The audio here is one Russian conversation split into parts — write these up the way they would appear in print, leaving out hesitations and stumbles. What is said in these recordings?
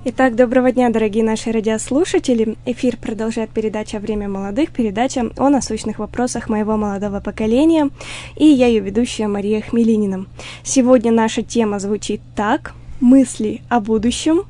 Итак, доброго дня, дорогие наши радиослушатели. Эфир продолжает передача «Время молодых», передача о насущных вопросах моего молодого поколения. И я ее ведущая Мария Хмелинина. Сегодня наша тема звучит так: мысли о будущем.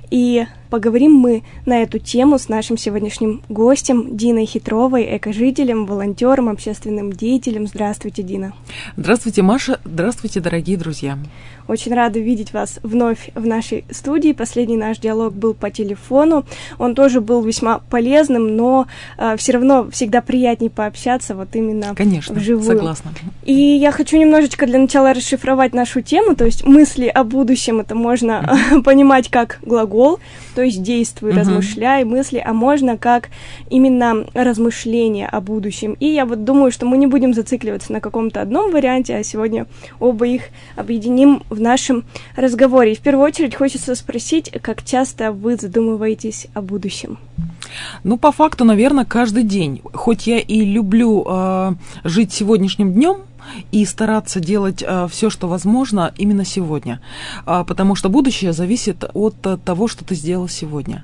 И поговорим мы на эту тему с нашим сегодняшним гостем Диной Хитровой, экожителем, волонтером, общественным деятелем. Здравствуйте, Дина. Здравствуйте, Маша. Здравствуйте, дорогие друзья. Очень рада видеть вас вновь в нашей студии. Последний наш диалог был по телефону. Он тоже был весьма полезным, но все равно всегда приятнее пообщаться вот именно вживую. Согласна. И я хочу немножечко для начала расшифровать нашу тему. То есть мысли о будущем, это можно понимать как глагол, то есть действуй, размышляй, мысли, а можно как именно размышления о будущем. И я вот думаю, что мы не будем зацикливаться на каком-то одном варианте, а сегодня оба их объединим в нашем разговоре. И в первую очередь хочется спросить, как часто вы задумываетесь о будущем? Ну, по факту, наверное, каждый день. Хоть я и люблю жить сегодняшним днем, и стараться делать все, что возможно, именно сегодня. Потому что будущее зависит от того, что ты сделал сегодня.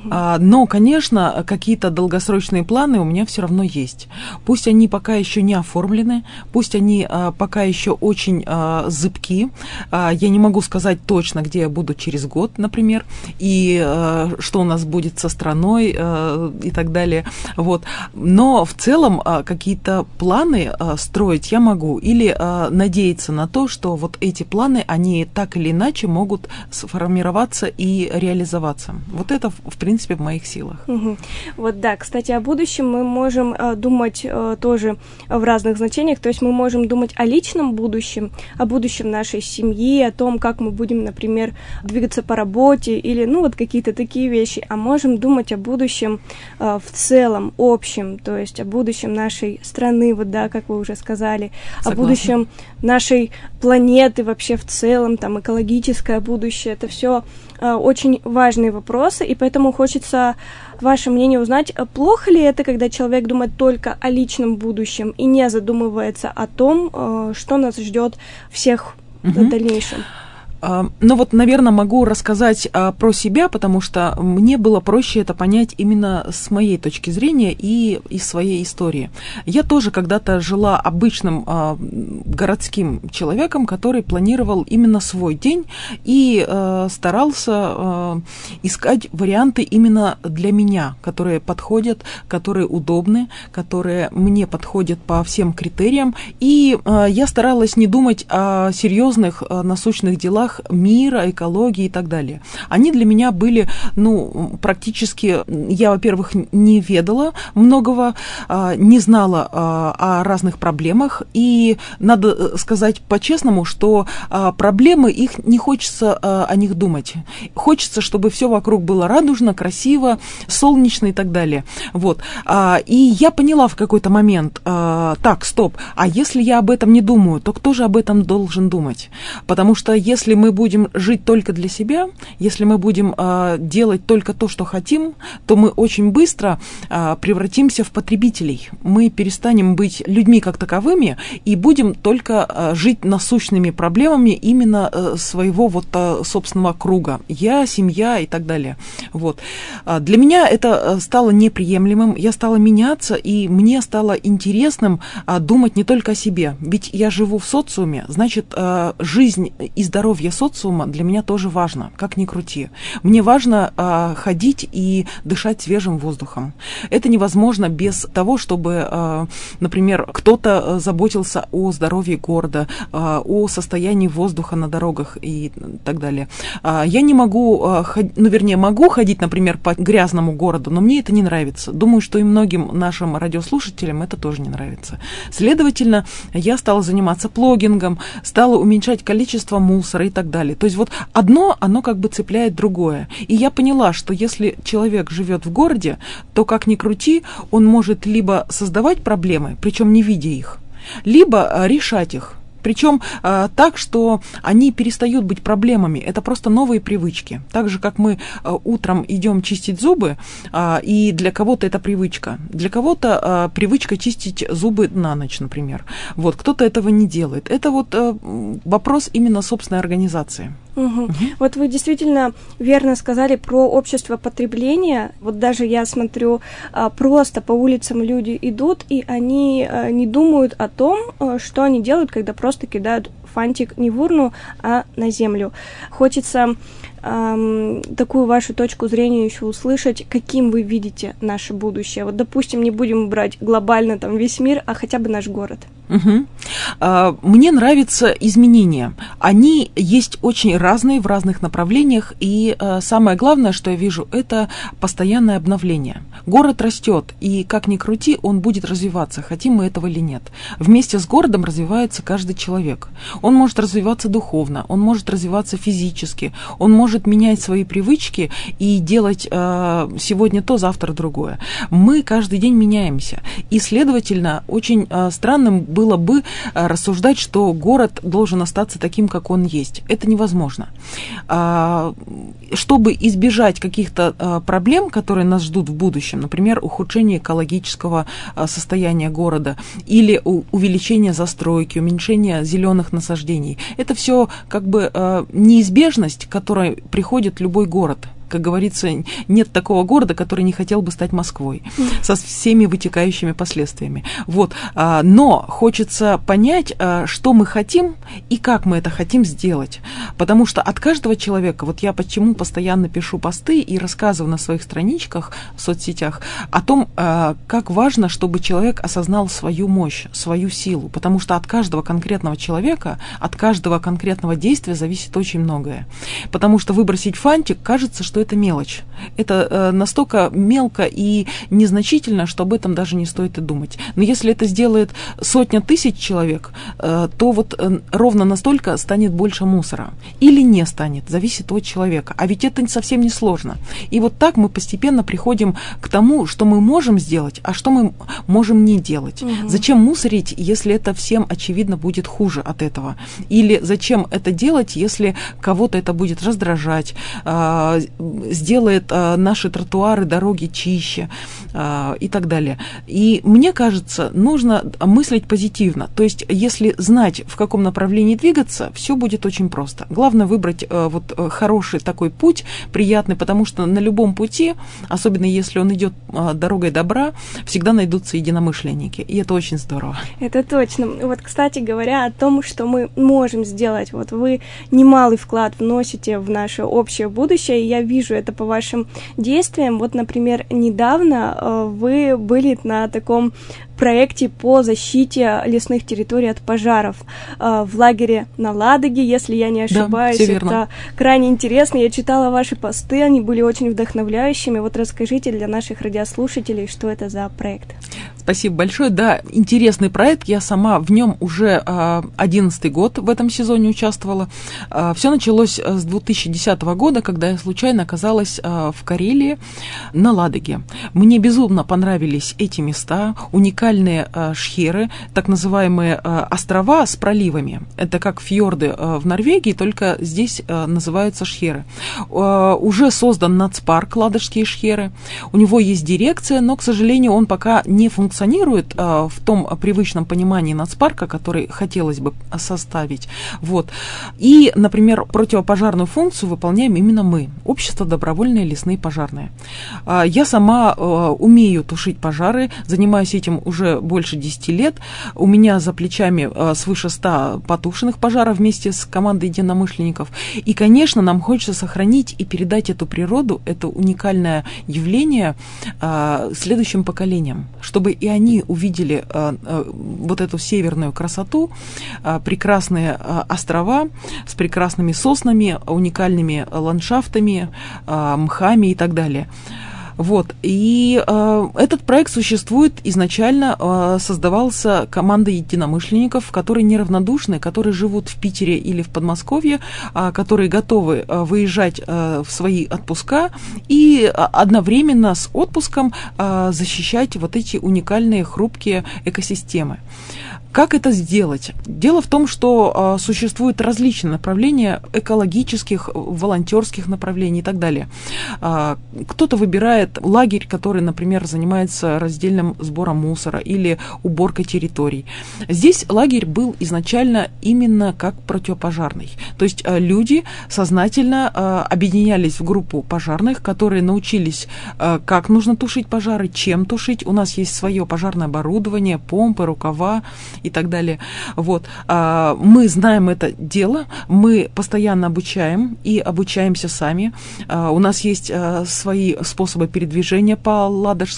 Но, конечно, какие-то долгосрочные планы у меня все равно есть. Пусть они пока еще не оформлены, пусть они пока еще очень зыбки. Я не могу сказать точно, где я буду через год, например, и что у нас будет со страной и так далее. Вот. Но в целом какие-то планы строить я могу. Или надеяться на то, что вот эти планы, они так или иначе могут сформироваться и реализоваться. Вот это, в принципе, в моих силах. Вот да, кстати, о будущем мы можем думать тоже в разных значениях. То есть мы можем думать о личном будущем, о будущем нашей семьи, о том, как мы будем, например, двигаться по работе или, вот какие-то такие вещи. А можем думать о будущем в целом, общем, то есть о будущем нашей страны, вот да, как вы уже сказали, о будущем нашей планеты вообще в целом, там, экологическое будущее. Это все очень важные вопросы, и поэтому хочется ваше мнение узнать, плохо ли это, когда человек думает только о личном будущем и не задумывается о том, что нас ждет всех в дальнейшем. Ну вот, наверное, могу рассказать про себя, потому что мне было проще это понять именно с моей точки зрения и из своей истории. Я тоже когда-то жила обычным городским человеком, который планировал именно свой день и старался искать варианты именно для меня, которые подходят, которые удобны, которые мне подходят по всем критериям. И я старалась не думать о серьезных насущных делах мира, экологии и так далее. Они для меня были, практически, я, во-первых, не ведала многого, не знала о разных проблемах, и надо сказать по-честному, что проблемы, их не хочется о них думать. Хочется, чтобы все вокруг было радужно, красиво, солнечно и так далее. Вот. И я поняла в какой-то момент, так, стоп, а если я об этом не думаю, то кто же об этом должен думать? Потому что если мы будем жить только для себя, если мы будем делать только то, что хотим, то мы очень быстро превратимся в потребителей. Мы перестанем быть людьми как таковыми и будем только жить насущными проблемами именно своего собственного круга. Я, семья и так далее. Вот. Для меня это стало неприемлемым, я стала меняться, и мне стало интересным думать не только о себе. Ведь я живу в социуме, значит, жизнь и здоровье социума для меня тоже важно, как ни крути. Мне важно ходить и дышать свежим воздухом. Это невозможно без того, чтобы, например, кто-то заботился о здоровье города, о состоянии воздуха на дорогах и так далее. Я не могу, могу ходить, например, по грязному городу, но мне это не нравится. Думаю, что и многим нашим радиослушателям это тоже не нравится. Следовательно, я стала заниматься плогингом, стала уменьшать количество мусора и так далее. То есть вот одно, оно как бы цепляет другое. И я поняла, что если человек живет в городе, то, как ни крути, он может либо создавать проблемы, причем не видя их, либо решать их. Причем так, что они перестают быть проблемами. Это просто новые привычки. Так же, как мы утром идем чистить зубы, и для кого-то это привычка. Для кого-то привычка чистить зубы на ночь, например. Вот, кто-то этого не делает. Это вот вопрос именно собственной организации. Вот вы действительно верно сказали про общество потребления. Вот даже я смотрю, просто по улицам люди идут, и они не думают о том, что они делают, когда просто кидают фантик не в урну, а на землю. Хочется такую вашу точку зрения еще услышать, каким вы видите наше будущее. Вот, допустим, не будем брать глобально там весь мир, а хотя бы наш город. Мне нравятся изменения. Они есть очень разные в разных направлениях, и самое главное, что я вижу, это постоянное обновление. Город растет, и как ни крути, он будет развиваться, хотим мы этого или нет. Вместе с городом развивается каждый человек. Он может развиваться духовно, он может развиваться физически, он может менять свои привычки и делать сегодня то, завтра другое. Мы каждый день меняемся, и, следовательно, очень странным было бы рассуждать, что город должен остаться таким, как он есть. Это невозможно. Чтобы избежать каких-то проблем, которые нас ждут в будущем, например, ухудшение экологического состояния города или увеличение застройки, уменьшение зеленых насаждений, это все как бы неизбежность, к которой приходит любой город. Как говорится, нет такого города, который не хотел бы стать Москвой со всеми вытекающими последствиями. Вот. Но хочется понять, что мы хотим и как мы это хотим сделать. Потому что от каждого человека, вот я почему постоянно пишу посты и рассказываю на своих страничках в соцсетях о том, как важно, чтобы человек осознал свою мощь, свою силу. Потому что от каждого конкретного человека, от каждого конкретного действия зависит очень многое. Потому что выбросить фантик, кажется, что это мелочь. Это настолько мелко и незначительно, что об этом даже не стоит и думать. Но если это сделает 100 тысяч человек, то вот ровно настолько станет больше мусора. Или не станет, зависит от человека. А ведь это совсем не сложно. И вот так мы постепенно приходим к тому, что мы можем сделать, а что мы можем не делать. Зачем мусорить, если это всем, очевидно, будет хуже от этого? Или зачем это делать, если кого-то это будет раздражать, сделает наши тротуары, дороги чище и так далее. И мне кажется, нужно мыслить позитивно. То есть, если знать, в каком направлении двигаться, все будет очень просто. Главное выбрать вот хороший такой путь, приятный, потому что на любом пути, особенно если он идет дорогой добра, всегда найдутся единомышленники. И это очень здорово. Это точно. Вот, кстати говоря, о том, что мы можем сделать. Вот вы немалый вклад вносите в наше общее будущее, и я вижу это по вашим действиям. Вот, например, недавно вы были на таком проекте по защите лесных территорий от пожаров в лагере на Ладоге, если я не ошибаюсь. Да, все верно. Это крайне интересно. Я читала ваши посты, они были очень вдохновляющими. Вот расскажите для наших радиослушателей, что это за проект. Спасибо большое. Да, интересный проект. Я сама в нем уже 11-й год в этом сезоне участвовала. Все началось с 2010 года, когда я случайно оказалась в Карелии на Ладоге. Мне безумно понравились эти места, уникальные шхеры, так называемые острова с проливами. Это как фьорды в Норвегии, только здесь называются шхеры. Уже создан нацпарк «Ладожские шхеры». У него есть дирекция, но, к сожалению, он пока не функционирует в том привычном понимании нацпарка, который хотелось бы составить. Вот. И, например, противопожарную функцию выполняем именно мы, Общество добровольные лесные пожарные. Я сама умею тушить пожары, занимаюсь этим уже больше 10 лет. У меня за плечами свыше 100 потушенных пожаров вместе с командой единомышленников. И, конечно, нам хочется сохранить и передать эту природу, это уникальное явление следующим поколениям, чтобы и они увидели вот эту северную красоту, прекрасные острова с прекрасными соснами, уникальными ландшафтами, мхами и так далее. Вот. И этот проект существует изначально, создавался командой единомышленников, которые неравнодушны, которые живут в Питере или в Подмосковье, которые готовы выезжать в свои отпуска и одновременно с отпуском защищать вот эти уникальные хрупкие экосистемы. Как это сделать? Дело в том, что существуют различные направления экологических, волонтерских направлений и так далее. Кто-то выбирает бывает лагерь, который, например, занимается раздельным сбором мусора или уборкой территорий. Здесь лагерь был изначально именно как противопожарный. То есть люди сознательно объединялись в группу пожарных, которые научились, как нужно тушить пожары, чем тушить. У нас есть свое пожарное оборудование, помпы, рукава и так далее. Вот. Мы знаем это дело, мы постоянно обучаем и обучаемся сами. У нас есть свои способы передвижения по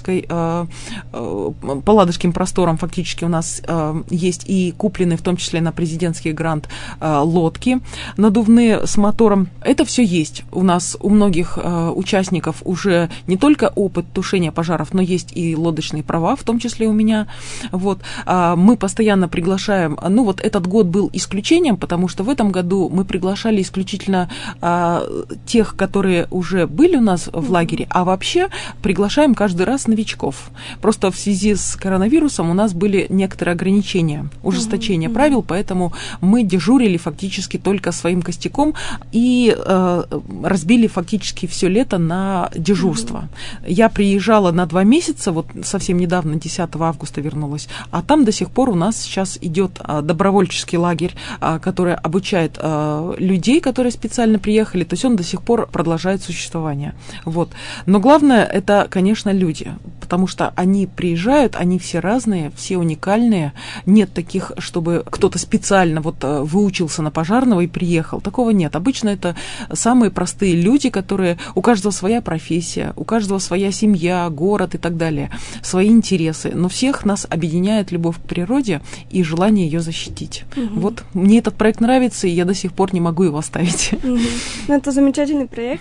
ладожским просторам. Фактически у нас есть и купленные, в том числе на президентский грант, лодки надувные с мотором. Это все есть. У нас у многих участников уже не только опыт тушения пожаров, но есть и лодочные права, в том числе у меня. Вот. Мы постоянно приглашаем, вот этот год был исключением, потому что в этом году мы приглашали исключительно тех, которые уже были у нас в лагере, а вообще приглашаем каждый раз новичков. Просто в связи с коронавирусом у нас были некоторые ограничения, ужесточение правил, поэтому мы дежурили фактически только своим костяком и разбили фактически все лето на дежурство. Я приезжала на 2 месяца, вот совсем недавно, 10 августа вернулась, а там до сих пор у нас сейчас идет добровольческий лагерь, который обучает людей, которые специально приехали, то есть он до сих пор продолжает существование. Вот. Но главное, это, конечно, люди, потому что они приезжают, они все разные, все уникальные, нет таких, чтобы кто-то специально выучился на пожарного и приехал, такого нет. Обычно это самые простые люди, которые, у каждого своя профессия, у каждого своя семья, город и так далее, свои интересы, но всех нас объединяет любовь к природе и желание ее защитить. Вот мне этот проект нравится, и я до сих пор не могу его оставить. Это замечательный проект.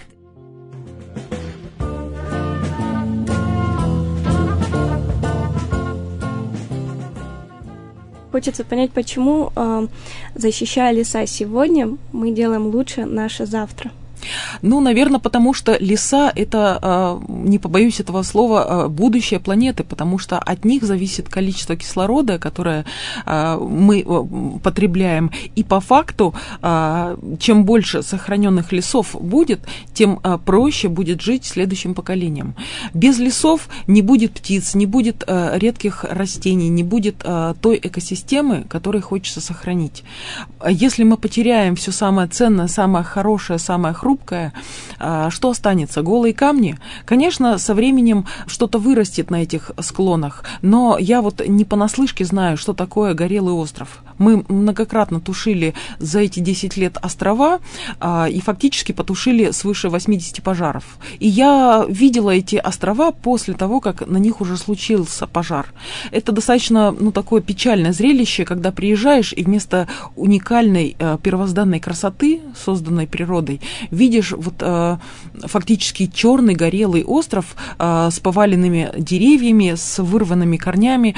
Хочется понять, почему, защищая леса сегодня, мы делаем лучше наше завтра. Наверное, потому что леса – это, не побоюсь этого слова, будущее планеты, потому что от них зависит количество кислорода, которое мы потребляем. И по факту, чем больше сохраненных лесов будет, тем проще будет жить следующим поколениям. Без лесов не будет птиц, не будет редких растений, не будет той экосистемы, которую хочется сохранить. Если мы потеряем все самое ценное, самое хорошее, самое хрупкое, что останется? Голые камни? Конечно, со временем что-то вырастет на этих склонах, но я не понаслышке знаю, что такое горелый остров. Мы многократно тушили за эти 10 лет острова и фактически потушили свыше 80 пожаров. И я видела эти острова после того, как на них уже случился пожар. Это достаточно такое печальное зрелище, когда приезжаешь и вместо уникальной первозданной красоты, созданной природой, видишь фактически черный горелый остров с поваленными деревьями, с вырванными корнями.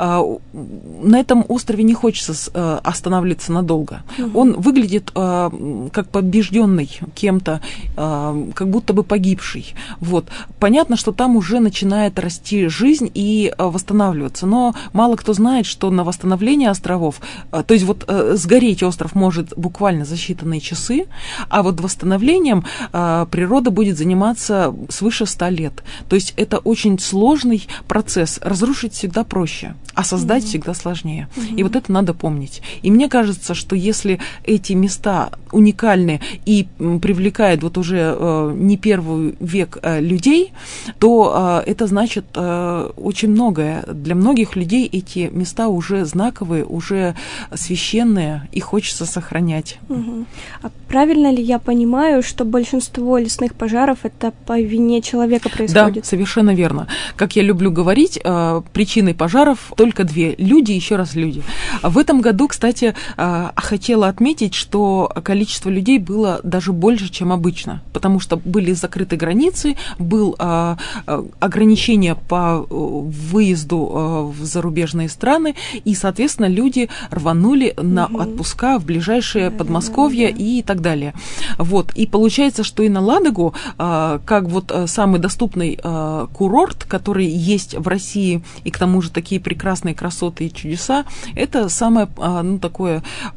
На этом острове не хочется останавливаться надолго. Он выглядит как побежденный кем-то, как будто бы погибший. Понятно, что там уже начинает расти жизнь и восстанавливаться, но мало кто знает, что на восстановление островов, то есть сгореть остров может буквально за считанные часы, а восстановлением природа будет заниматься свыше 100 лет. То есть это очень сложный процесс. Разрушить всегда проще, а создать всегда сложнее. И это надо помнить. И мне кажется, что если эти места уникальны и привлекают уже не первый век людей, то это значит очень многое. Для многих людей эти места уже знаковые, уже священные, и хочется сохранять. А правильно ли я понимаю, что большинство лесных пожаров это по вине человека происходит? Да, совершенно верно. Как я люблю говорить, причиной пожаров только 2. Люди, еще раз люди. В этом году, кстати, хотела отметить, что количество людей было даже больше, чем обычно, потому что были закрыты границы, было ограничение по выезду в зарубежные страны, и, соответственно, люди рванули на отпуска в ближайшее Подмосковье и так далее. И получается, что и на Ладогу, как самый доступный курорт, который есть в России, и к тому же такие прекрасные красоты и чудеса, это самое такое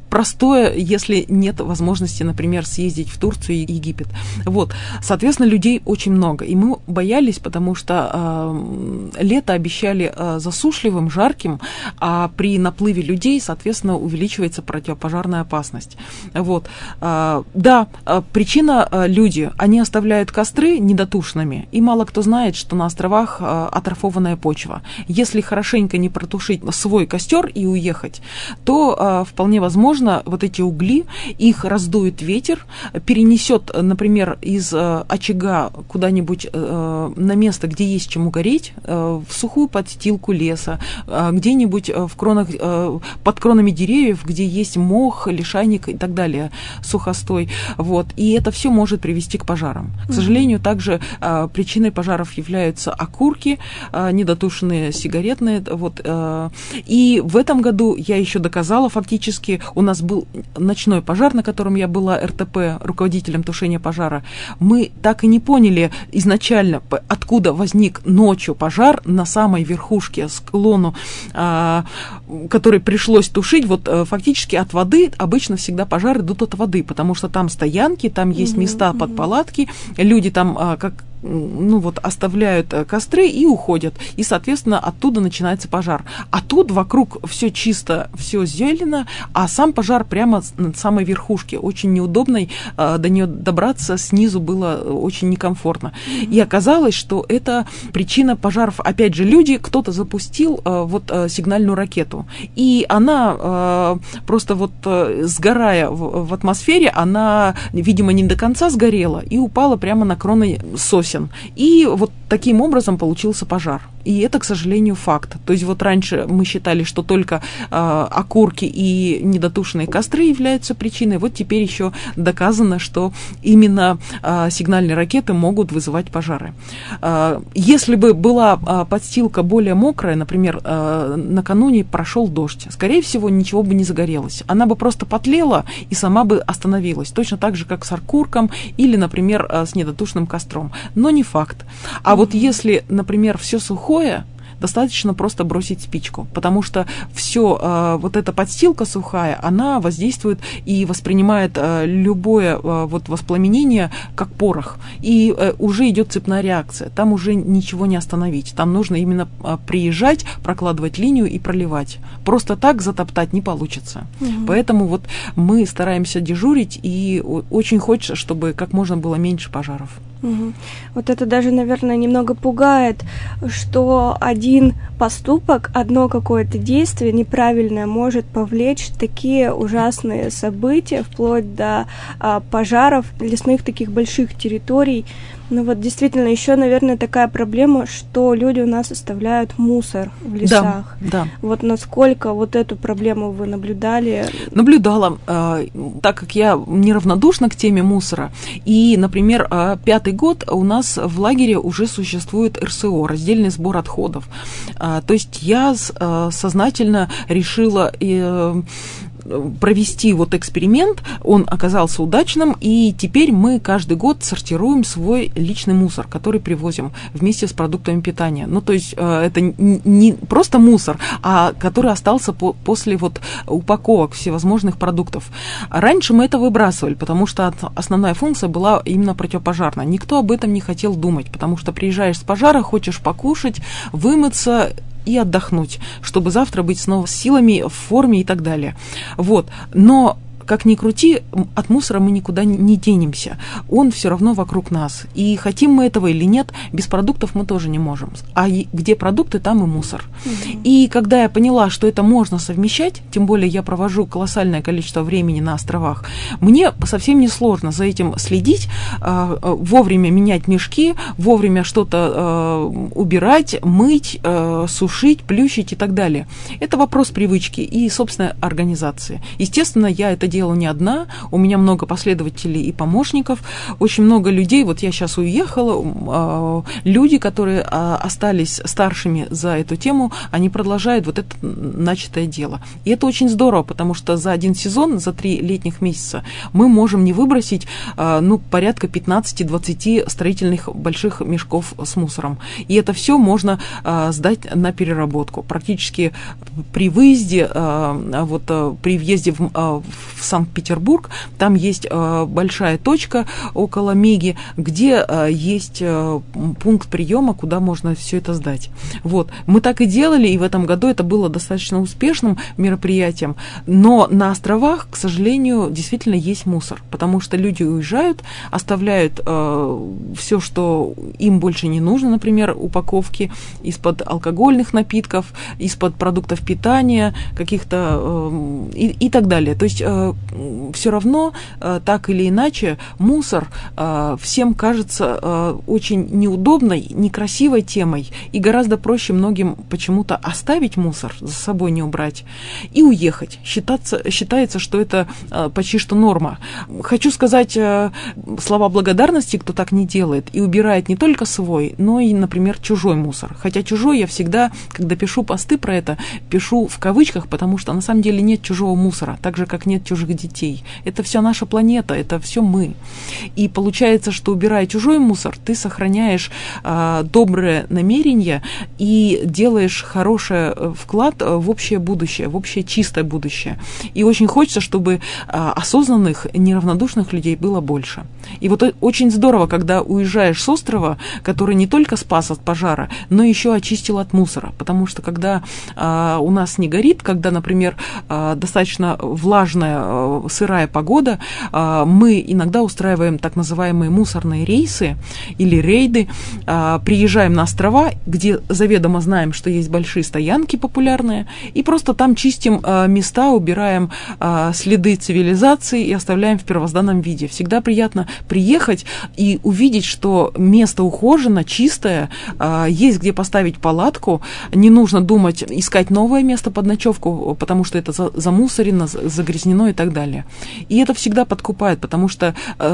простое, если нет возможности, например, съездить в Турцию и Египет. Вот. Соответственно, людей очень много. И мы боялись, потому что лето обещали засушливым, жарким, а при наплыве людей, соответственно, увеличивается противопожарная опасность. Вот. Да, причина люди, они оставляют костры недотушенными, и мало кто знает, что на островах атрофованная почва. Если хорошенько не протушить свой костер и уехать, то вполне возможно вот эти угли, их раздует ветер, перенесет, например, из очага куда-нибудь на место, где есть чему гореть, в сухую подстилку леса, где-нибудь в кронах, под кронами деревьев, где есть мох, лишайник и так далее, сухостой. Вот. И это все может привести к пожарам. К сожалению, также причиной пожаров являются окурки, недотушенные сигаретные. Вот. И в этом году я еще доказала фактически, у нас был ночной пожар, на котором я была РТП, руководителем тушения пожара. Мы так и не поняли изначально, откуда возник ночью пожар на самой верхушке, склону, который пришлось тушить. Вот фактически от воды, обычно всегда пожары идут от воды, потому что там стоянки, там есть места под палатки, люди там оставляют костры и уходят. И, соответственно, оттуда начинается пожар. А тут вокруг все чисто, все зелено, а сам пожар прямо над самой верхушке. Очень неудобной, до нее добраться снизу было очень некомфортно. И оказалось, что это причина пожаров. Опять же, люди, кто-то запустил сигнальную ракету. И она просто сгорая в атмосфере, она, видимо, не до конца сгорела и упала прямо на кроны сосен. И вот таким образом получился пожар. И это, к сожалению, факт. То есть вот раньше мы считали, что только окурки и недотушенные костры являются причиной. Вот теперь еще доказано, что именно сигнальные ракеты могут вызывать пожары. Если бы была подстилка более мокрая, например, накануне прошел дождь, скорее всего, ничего бы не загорелось. Она бы просто потлела и сама бы остановилась. Точно так же, как с окурком или, например, с недотушенным костром. Но не факт. А вот если, например, все сухое, достаточно просто бросить спичку, потому что все вот эта подстилка сухая, она воздействует и воспринимает любое воспламенение как порох, и уже идет цепная реакция, там уже ничего не остановить, там нужно именно приезжать, прокладывать линию и проливать. Просто так затоптать не получится. Поэтому вот мы стараемся дежурить, и очень хочется, чтобы как можно было меньше пожаров. Вот это даже, наверное, немного пугает, что один поступок, одно какое-то действие неправильное может повлечь такие ужасные события, вплоть до пожаров лесных таких больших территорий. Ну вот действительно, еще, наверное, такая проблема, что люди у нас оставляют мусор в лесах. Да. Вот насколько вот эту проблему вы наблюдали? Наблюдала, так как я неравнодушна к теме мусора. И, например, 5-й год у нас в лагере уже существует РСО, раздельный сбор отходов. То есть я сознательно решила провести эксперимент, он оказался удачным, и теперь мы каждый год сортируем свой личный мусор, который привозим вместе с продуктами питания. Ну, то есть это не просто мусор, а который остался после упаковок всевозможных продуктов. Раньше мы это выбрасывали, потому что основная функция была именно противопожарная. Никто об этом не хотел думать, потому что приезжаешь с пожара, хочешь покушать, вымыться и отдохнуть, чтобы завтра быть снова с силами, в форме и так далее. Вот. Но как ни крути, от мусора мы никуда не денемся. Он все равно вокруг нас. И хотим мы этого или нет, без продуктов мы тоже не можем. А где продукты, там и мусор. И когда я поняла, что это можно совмещать, тем более я провожу колоссальное количество времени на островах, мне совсем не сложно за этим следить, вовремя менять мешки, вовремя что-то убирать, мыть, сушить, плющить и так далее. Это вопрос привычки и собственной организации. Естественно, я это делаю делаю не одна, у меня много последователей и помощников, очень много людей, вот я сейчас уехала, люди, которые остались старшими за эту тему, они продолжают вот это начатое дело. И это очень здорово, потому что за один сезон, за 3 летних месяца мы можем не выбросить, порядка 15-20 строительных больших мешков с мусором. И это все можно сдать на переработку. Практически при выезде, при въезде в Санкт-Петербург, там есть большая точка около Меги, где есть пункт приема, куда можно все это сдать. Вот. Мы так и делали, и в этом году это было достаточно успешным мероприятием, но на островах, к сожалению, действительно есть мусор, потому что люди уезжают, оставляют все, что им больше не нужно, например, упаковки из-под алкогольных напитков, из-под продуктов питания, каких-то и так далее. То есть все равно, так или иначе, мусор всем кажется очень неудобной, некрасивой темой, и гораздо проще многим почему-то оставить мусор, за собой не убрать, и уехать. Считается, что это почти что норма. Хочу сказать слова благодарности, кто так не делает, и убирает не только свой, но и, например, чужой мусор. Хотя чужой я всегда, когда пишу посты про это, пишу в кавычках, потому что на самом деле нет чужого мусора, так же, как нет чужих детей. Это вся наша планета, это все мы. И получается, что убирая чужой мусор, ты сохраняешь доброе намерение и делаешь хороший вклад в общее будущее, в общее чистое будущее. И очень хочется, чтобы осознанных, неравнодушных людей было больше. И вот очень здорово, когда уезжаешь с острова, который не только спас от пожара, но еще очистил от мусора. Потому что когда у нас не горит, когда, например, достаточно влажная, сырая погода, мы иногда устраиваем так называемые мусорные рейсы или рейды, приезжаем на острова, где заведомо знаем, что есть большие стоянки популярные, и просто там чистим места, убираем следы цивилизации и оставляем в первозданном виде. Всегда приятно приехать и увидеть, что место ухожено, чистое, есть где поставить палатку, не нужно думать, искать новое место под ночевку, потому что это замусорено, загрязнено и так далее. И это всегда подкупает, потому что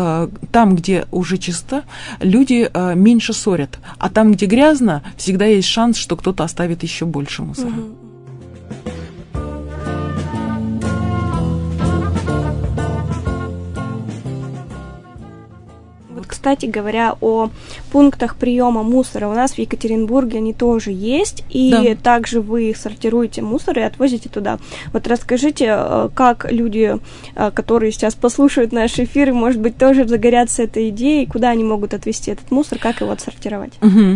там, где уже чисто, люди меньше ссорят, а там, где грязно, всегда есть шанс, что кто-то оставит еще больше мусора. Кстати говоря, о пунктах приема мусора, у нас в Екатеринбурге они тоже есть, и также вы сортируете мусор и отвозите туда. Вот расскажите, как люди, которые сейчас послушают наш эфир, может быть, тоже загорятся этой идеей, куда они могут отвезти этот мусор, как его отсортировать?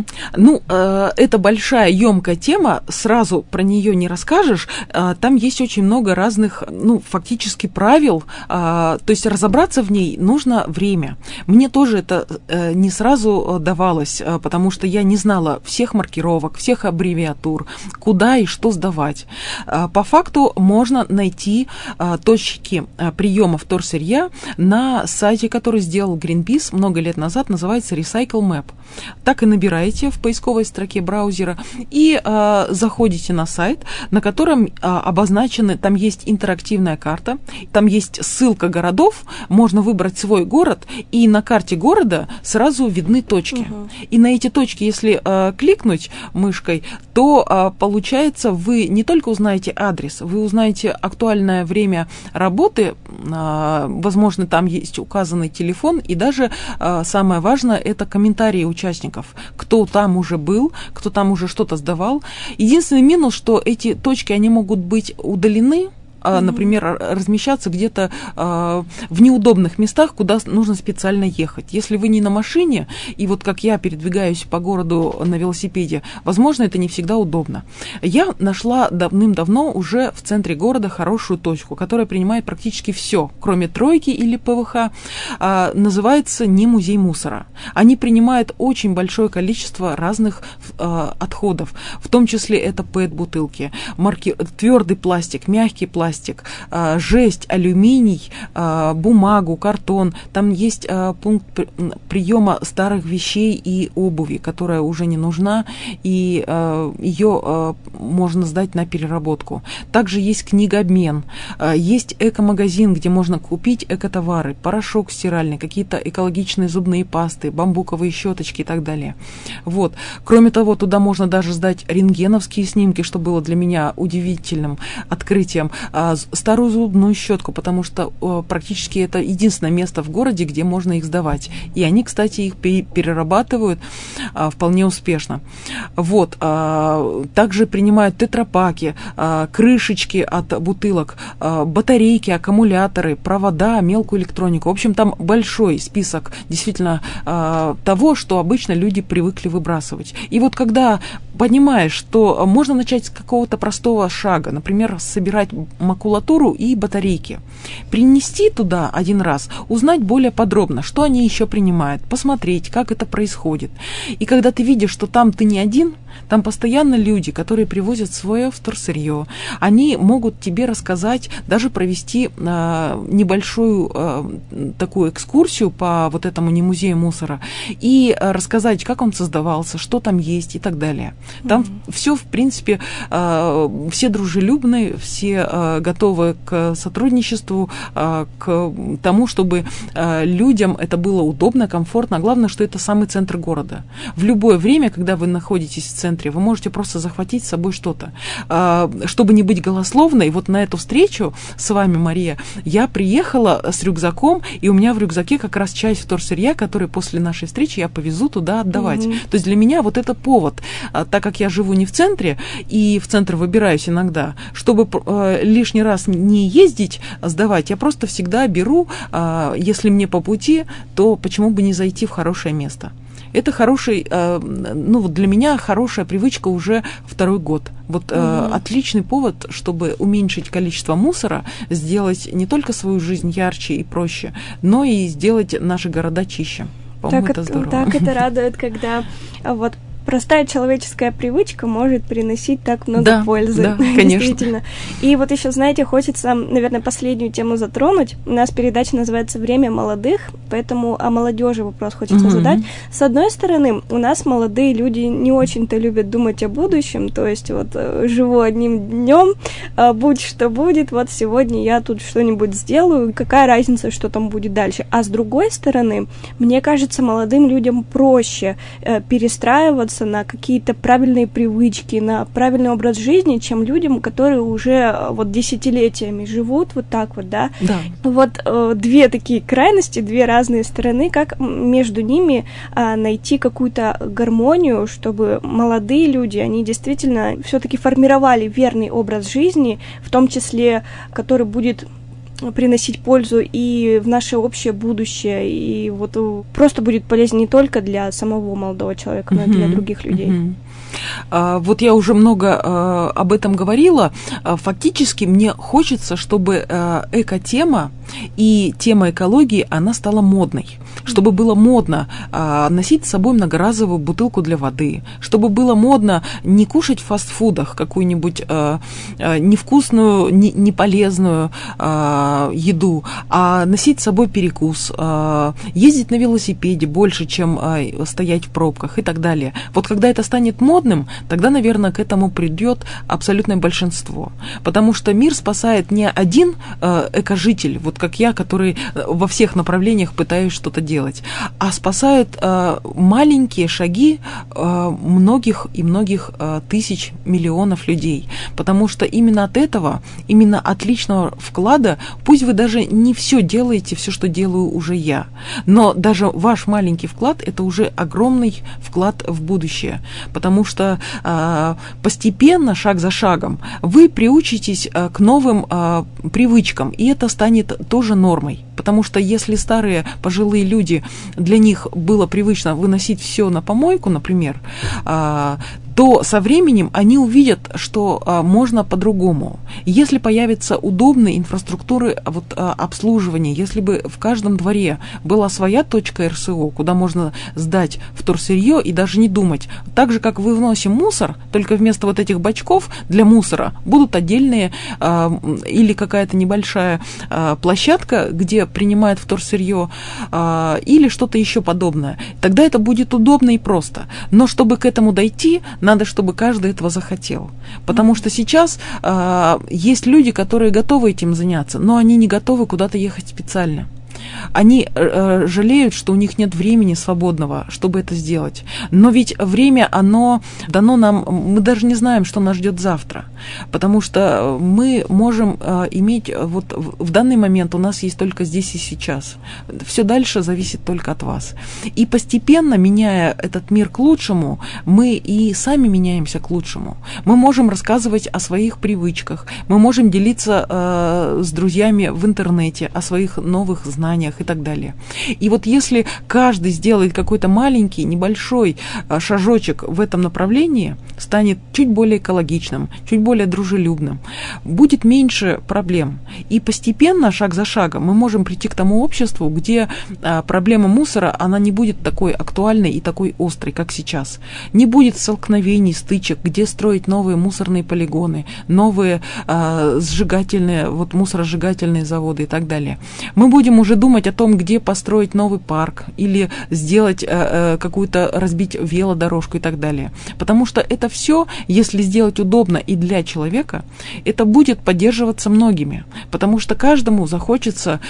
Это большая, емкая тема, сразу про нее не расскажешь. Там есть очень много разных, фактически правил, то есть разобраться в ней нужно время. Мне тоже это не сразу давалось, потому что я не знала всех маркировок, всех аббревиатур, куда и что сдавать. По факту можно найти точки приема вторсырья на сайте, который сделал Greenpeace много лет назад, называется Recycle Map. Так и набираете в поисковой строке браузера и заходите на сайт, на котором обозначены, там есть интерактивная карта, там есть ссылка городов, можно выбрать свой город, и на карте города сразу видны точки. И на эти точки, если кликнуть мышкой, то получается, вы не только узнаете адрес, вы узнаете актуальное время работы, возможно, там есть указанный телефон, и даже самое важное, это комментарии участников, кто там уже был, кто там уже что-то сдавал. Единственный минус, что эти точки, они могут быть удалены, например, размещаться где-то в неудобных местах, куда нужно специально ехать. Если вы не на машине, и вот как я передвигаюсь по городу на велосипеде, возможно, это не всегда удобно. Я нашла давным-давно уже в центре города хорошую точку, которая принимает практически все, кроме тройки или ПВХ, называется «Не музей мусора». Они принимают очень большое количество разных отходов, в том числе это ПЭТ-бутылки, твердый пластик, мягкий пластик, пластик, жесть, алюминий, бумагу, картон. Там есть пункт приема старых вещей и обуви, которая уже не нужна, и ее можно сдать на переработку. Также есть книгообмен, есть эко-магазин, где можно купить эко-товары, порошок стиральный, какие-то экологичные зубные пасты, бамбуковые щеточки и так далее. Вот. Кроме того, туда можно даже сдать рентгеновские снимки, что было для меня удивительным открытием, старую зубную щетку, потому что практически это единственное место в городе, где можно их сдавать. И они, кстати, их перерабатывают вполне успешно. Вот. Также принимают тетрапаки, крышечки от бутылок, батарейки, аккумуляторы, провода, мелкую электронику. В общем, там большой список действительно того, что обычно люди привыкли выбрасывать. И вот когда понимаешь, что можно начать с какого-то простого шага, например, собирать макулатуру и батарейки, принести туда один раз, узнать более подробно, что они еще принимают, посмотреть, как это происходит. И когда ты видишь, что там ты не один, там постоянно люди, которые привозят свое вторсырье, они могут тебе рассказать, даже провести небольшую такую экскурсию по вот этому не музею мусора и рассказать, как он создавался, что там есть и так далее. Там все, в принципе, все дружелюбны, все готовы к сотрудничеству, к тому, чтобы людям это было удобно, комфортно. А главное, что это самый центр города. В любое время, когда вы находитесь в центре, вы можете просто захватить с собой что-то. Чтобы не быть голословной, вот на эту встречу с вами, Мария, я приехала с рюкзаком, и у меня в рюкзаке как раз часть вторсырья, который после нашей встречи я повезу туда отдавать. То есть для меня вот это повод, так как я живу не в центре, и в центр выбираюсь иногда, чтобы лишний раз не ездить, сдавать, я просто всегда беру, если мне по пути, то почему бы не зайти в хорошее место. Это хороший, для меня хорошая привычка уже второй год. Вот отличный повод, чтобы уменьшить количество мусора, сделать не только свою жизнь ярче и проще, но и сделать наши города чище. По-моему, это здорово. Так это радует, когда вот простая человеческая привычка может приносить так много пользы. Да, конечно. Действительно. И вот еще, знаете, хочется, наверное, последнюю тему затронуть. У нас передача называется «Время молодых», поэтому о молодежи вопрос хочется задать. С одной стороны, у нас молодые люди не очень-то любят думать о будущем, то есть вот живу одним днем, будь что будет, вот сегодня я тут что-нибудь сделаю, какая разница, что там будет дальше. А с другой стороны, мне кажется, молодым людям проще перестраиваться на какие-то правильные привычки, на правильный образ жизни, чем людям, которые уже вот десятилетиями живут вот так вот, да? Да. Вот две такие крайности, две разные стороны, как между ними найти какую-то гармонию, чтобы молодые люди, они действительно все-таки формировали верный образ жизни, в том числе, который будет приносить пользу и в наше общее будущее, и вот просто будет полезен не только для самого молодого человека, но и для других людей. Вот я уже много об этом говорила. Фактически мне хочется, чтобы эко-тема и тема экологии, она стала модной. Чтобы было модно носить с собой многоразовую бутылку для воды, чтобы было модно не кушать в фастфудах какую-нибудь невкусную, неполезную еду, а носить с собой перекус, ездить на велосипеде больше, чем стоять в пробках и так далее. Вот когда это станет модным, тогда, наверное, к этому придет абсолютное большинство. Потому что мир спасает не один экожитель, вот как я, который во всех направлениях пытаюсь что-то делать, а спасают маленькие шаги многих и многих тысяч, миллионов людей. Потому что именно от этого, именно от личного вклада, пусть вы даже не все делаете, все, что делаю уже я, но даже ваш маленький вклад – это уже огромный вклад в будущее. Потому что постепенно, шаг за шагом, вы приучитесь к новым привычкам, и это станет тоже нормой. Потому что если старые пожилые люди, для них было привычно выносить все на помойку, например, то со временем они увидят, что можно по-другому. Если появится удобная инфраструктура обслуживания, если бы в каждом дворе была своя точка РСО, куда можно сдать вторсырье и даже не думать. Так же, как выносим мусор, только вместо вот этих бачков для мусора будут отдельные или какая-то небольшая площадка, где принимают вторсырье, или что-то еще подобное. Тогда это будет удобно и просто. Но чтобы к этому дойти, надо, чтобы каждый этого захотел. Потому что сейчас есть люди, которые готовы этим заняться, но они не готовы куда-то ехать специально. Они жалеют, что у них нет времени свободного, чтобы это сделать. Но ведь время, оно дано нам, мы даже не знаем, что нас ждет завтра. Потому что мы можем иметь, вот в данный момент у нас есть только здесь и сейчас. Все дальше зависит только от вас. И постепенно, меняя этот мир к лучшему, мы и сами меняемся к лучшему. Мы можем рассказывать о своих привычках, мы можем делиться с друзьями в интернете о своих новых знаниях и так далее. И вот если каждый сделает какой-то маленький, небольшой шажочек в этом направлении, станет чуть более экологичным, чуть более дружелюбным, будет меньше проблем. И постепенно, шаг за шагом, мы можем прийти к тому обществу, где проблема мусора, она не будет такой актуальной и такой острой, как сейчас. Не будет столкновений, стычек, где строить новые мусорные полигоны, новые сжигательные, мусоросжигательные заводы и так далее. Мы будем уже думать о том, где построить новый парк или сделать какую-то, разбить велодорожку и так далее. Потому что это все, если сделать удобно и для человека, это будет поддерживаться многими. Потому что каждому захочется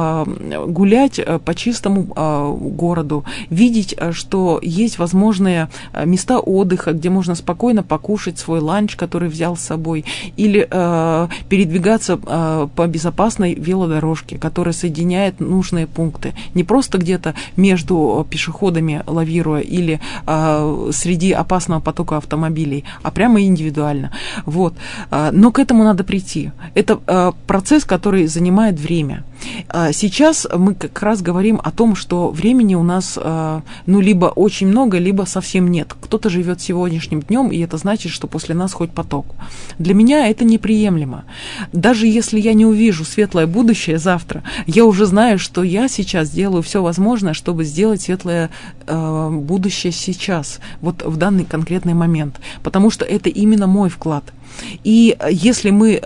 гулять по чистому городу, видеть, что есть возможные места отдыха, где можно спокойно покушать свой ланч, который взял с собой, или передвигаться по безопасной велодорожке, которая соединяет нужные пункты. Не просто где-то между пешеходами лавируя или среди опасного потока автомобилей, а прямо индивидуально. Вот. Но к этому надо прийти. Это процесс, который занимает время. Сейчас мы как раз говорим о том, что времени у нас либо очень много, либо совсем нет. Кто-то живет сегодняшним днем, и это значит, что после нас хоть поток. Для меня это неприемлемо. Даже если я не увижу светлое будущее завтра, я уже знаю, что я сейчас делаю все возможное, чтобы сделать светлое будущее сейчас, вот в данный конкретный момент. Потому что это именно мой вклад. И если мы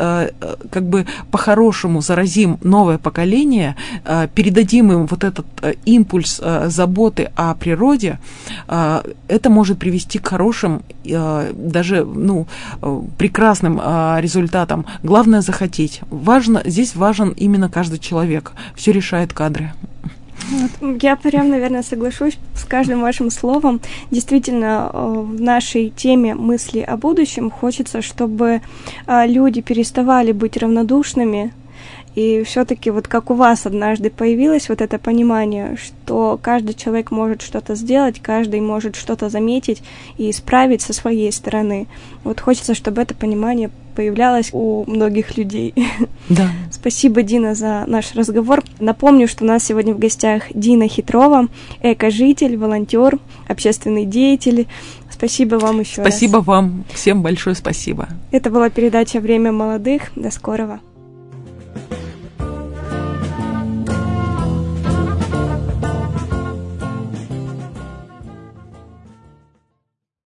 по-хорошему заразим новое поколение, передадим им вот этот импульс заботы о природе, это может привести к хорошим, даже прекрасным результатам. Главное захотеть. Здесь важен именно каждый человек. Все решает кадры. Я прям, наверное, соглашусь с каждым вашим словом. Действительно, в нашей теме мысли о будущем хочется, чтобы люди переставали быть равнодушными. И все-таки вот как у вас однажды появилось вот это понимание, что каждый человек может что-то сделать, каждый может что-то заметить и исправить со своей стороны. Вот хочется, чтобы это понимание появлялось у многих людей. Да. Спасибо, Дина, за наш разговор. Напомню, что у нас сегодня в гостях Дина Хитрова, экожитель, волонтер, общественный деятель. Спасибо вам еще раз. Спасибо вам. Всем большое спасибо. Это была передача «Время молодых». До скорого.